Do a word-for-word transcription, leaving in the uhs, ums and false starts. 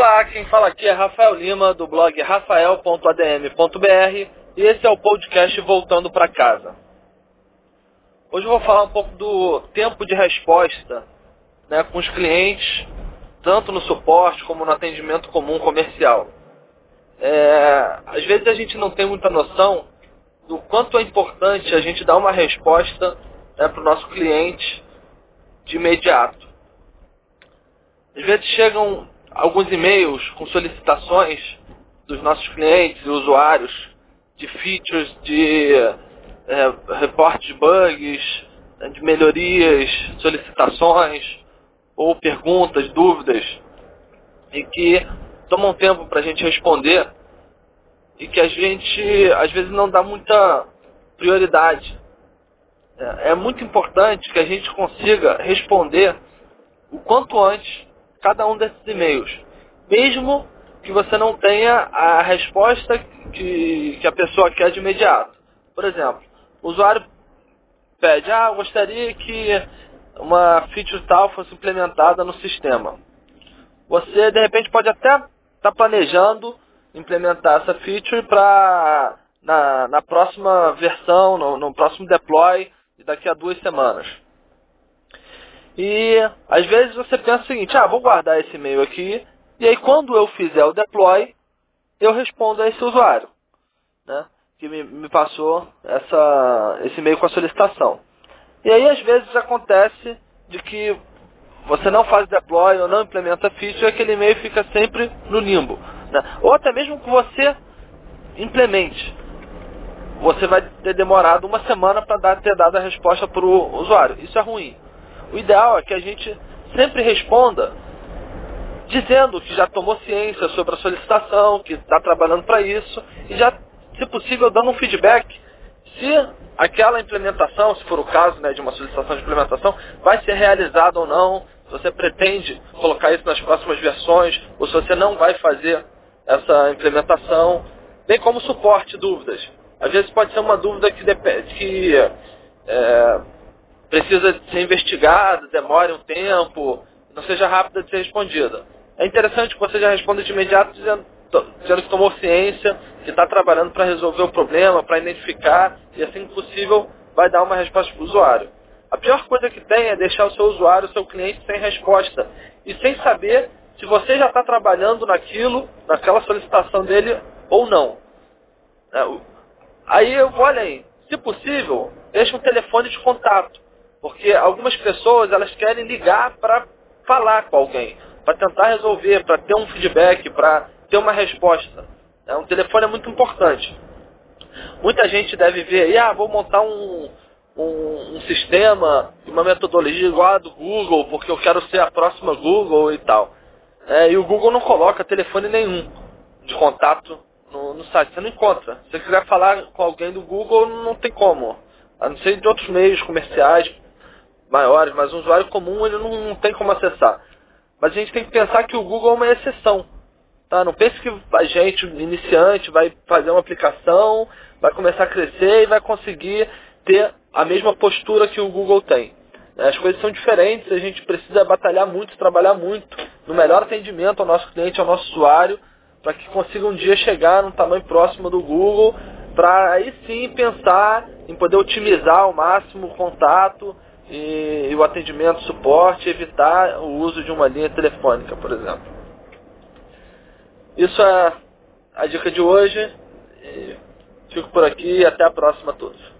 Olá, quem fala aqui é Rafael Lima, do blog rafael ponto a d m ponto b r, e esse é o podcast Voltando para Casa. Hoje eu vou falar um pouco do tempo de resposta, né, com os clientes, tanto no suporte como no atendimento comum comercial. É, às vezes a gente não tem muita noção do quanto é importante a gente dar uma resposta, né, para o nosso cliente de imediato. Às vezes chegam alguns e-mails com solicitações dos nossos clientes e usuários de features, de é, reportes de bugs, de melhorias, solicitações ou perguntas, dúvidas, e que tomam tempo para a gente responder e que a gente às vezes não dá muita prioridade. É, é muito importante que a gente consiga responder o quanto antes cada um desses e-mails, mesmo que você não tenha a resposta que, que a pessoa quer de imediato. Por exemplo, o usuário pede, ah, eu gostaria que uma feature tal fosse implementada no sistema. Você, de repente, pode até estar tá planejando implementar essa feature para na, na próxima versão, no, no próximo deploy, daqui a duas semanas. E às vezes você pensa o seguinte, ah, vou guardar esse e-mail aqui, e aí quando eu fizer o deploy, eu respondo a esse usuário, né, que me, me passou essa, esse e-mail com a solicitação. E aí às vezes acontece de que você não faz deploy ou não implementa a feature e aquele e-mail fica sempre no limbo, né? Ou até mesmo que você implemente, você vai ter demorado uma semana para ter dado a resposta para o usuário. Isso é ruim. O ideal é que a gente sempre responda dizendo que já tomou ciência sobre a solicitação, que está trabalhando para isso, e já, se possível, dando um feedback se aquela implementação, se for o caso, né, de uma solicitação de implementação, vai ser realizada ou não, se você pretende colocar isso nas próximas versões, ou se você não vai fazer essa implementação, bem como suporte, dúvidas. Às vezes pode ser uma dúvida que, depende, que é, precisa ser investigada, demore um tempo, não seja rápida de ser respondida. É interessante que você já responda de imediato dizendo, dizendo que tomou ciência, que está trabalhando para resolver o problema, para identificar, e assim que possível vai dar uma resposta para o usuário. A pior coisa que tem é deixar o seu usuário, o seu cliente, sem resposta, e sem saber se você já está trabalhando naquilo, naquela solicitação dele ou não. Aí eu vou além. Se possível, deixe um telefone de contato. Porque algumas pessoas, elas querem ligar para falar com alguém, para tentar resolver, para ter um feedback, para ter uma resposta. É, um telefone é muito importante. Muita gente deve ver aí, ah, vou montar um, um, um sistema, uma metodologia igual a do Google, porque eu quero ser a próxima Google e tal. É, e o Google não coloca telefone nenhum de contato no, no site, você não encontra. Se você quiser falar com alguém do Google, não tem como. A não ser de outros meios comerciais maiores, mas um usuário comum ele não, não tem como acessar. Mas a gente tem que pensar que o Google é uma exceção. Tá? Não pense que a gente, iniciante, vai fazer uma aplicação, vai começar a crescer e vai conseguir ter a mesma postura que o Google tem. As coisas são diferentes, a gente precisa batalhar muito, trabalhar muito no melhor atendimento ao nosso cliente, ao nosso usuário, para que consiga um dia chegar num tamanho próximo do Google, para aí sim pensar em poder otimizar ao máximo o contato e, e o atendimento, suporte, evitar o uso de uma linha telefônica, por exemplo. Isso é a dica de hoje. E fico por aqui e até a próxima a todos.